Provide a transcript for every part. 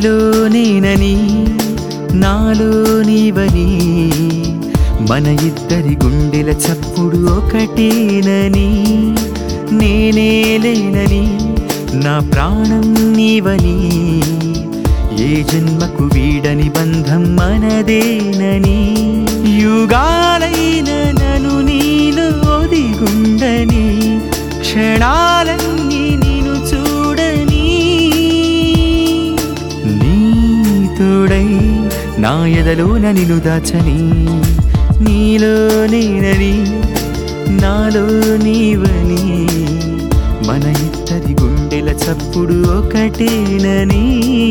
నీలో నేనని నాలో నీవని మన ఇద్దరి గుండెల చప్పుడు ఒకటేనని నేనే లేనని నా ప్రాణం నీవని ఏ జన్మకు వీడని బంధం మనదేనని యుగాలైన నన్ను నీలో ఒదిగుండని క్షణాలన్నీ నిన్ను చూడని నీ తోడై నా ఎదలోన నిన్ను దాచని నీలో నేనని నాలో నీవని మన ఇద్దరి గుండెల చప్పుడు ఒకటేనని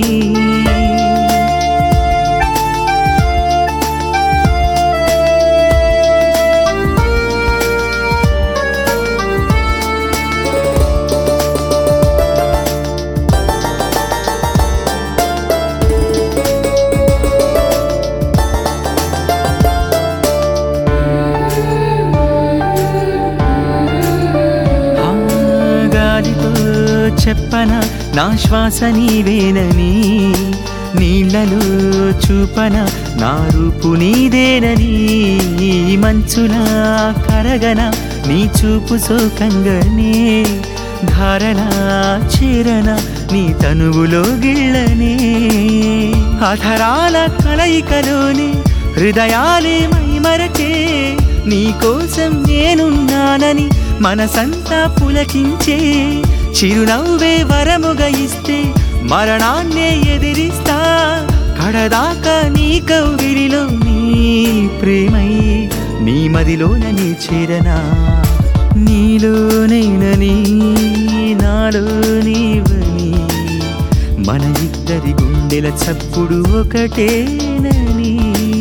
చెప్పన నా శ్వాస నీవేనని నీళ్ళలో చూపన నా రూపు నీదేనని మంచులా కరగన నీ చూపు సోకంగనే ధారలా చేరన నీ తనువులో గిళ్ళనే అధరాల కలయికలోనే హృదయాలే మైమరచే నీ కోసం నేనున్నానని మనసంతా పులకించే చిరునవ్వే వరముగా ఇస్తే మరణాన్నే ఎదిరిస్తా కడదాకా నీ కౌగిలిలో నీ ప్రేమై నీ మదిలోన నీ చేరనా నీలో నేనని నాలో నీవని మన ఇద్దరి గుండెల చప్పుడు ఒకటేనని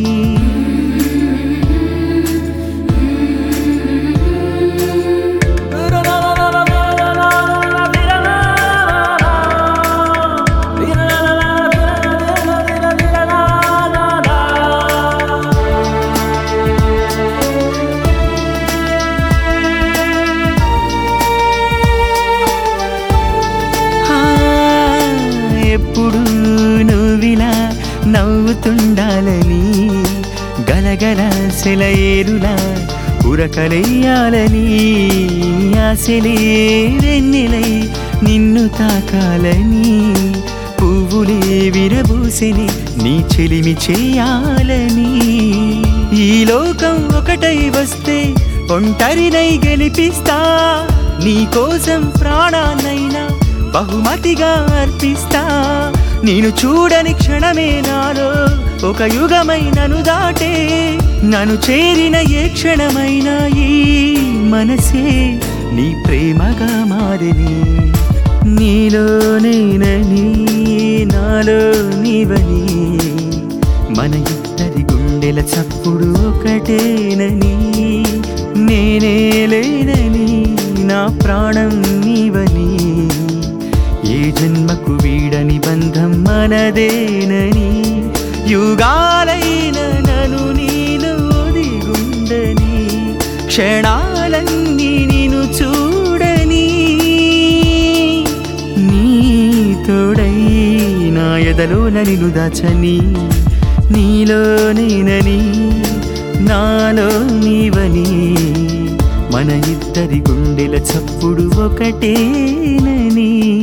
ఎప్పుడు నువ్విలా నవ్వుతుండాలని గలగల సెలయేరులా ఉరకలెయ్యాలని ఆశలే వెన్నెలై నిన్ను తాకాలని పువ్వులే విరబూసెని నీ చెలిమి చేయాలని ఈ లోకం ఒకటై వస్తే ఒంటరినై గెలిపిస్తా నీ కోసం ప్రాణాన్నైనా బహుమతిగా అర్పిస్తా నేను చూడని క్షణమే నాలో ఒక యుగమై నన్ను దాటే నన్ను చేరిన ఏ క్షణమైనా ఈ మనసే నీ ప్రేమగా మారిని నీలో నేనని నాలో నీవని మన ఇద్దరి గుండెల చప్పుడు ఒకటేనని నేనే లేనని నా ప్రాణం నీవని ఏ జన్మకు వీడని బంధం మనదేనని యుగాలైన నన్ను నీలో ఒదిగుండని క్షణాలన్నీ నిన్ను చూడని నీ తోడై నా ఎదలోన నిన్ను దాచని నీలో నేనని నాలో నీవని మన ఇద్దరి గుండెల చప్పుడు ఒకటేనని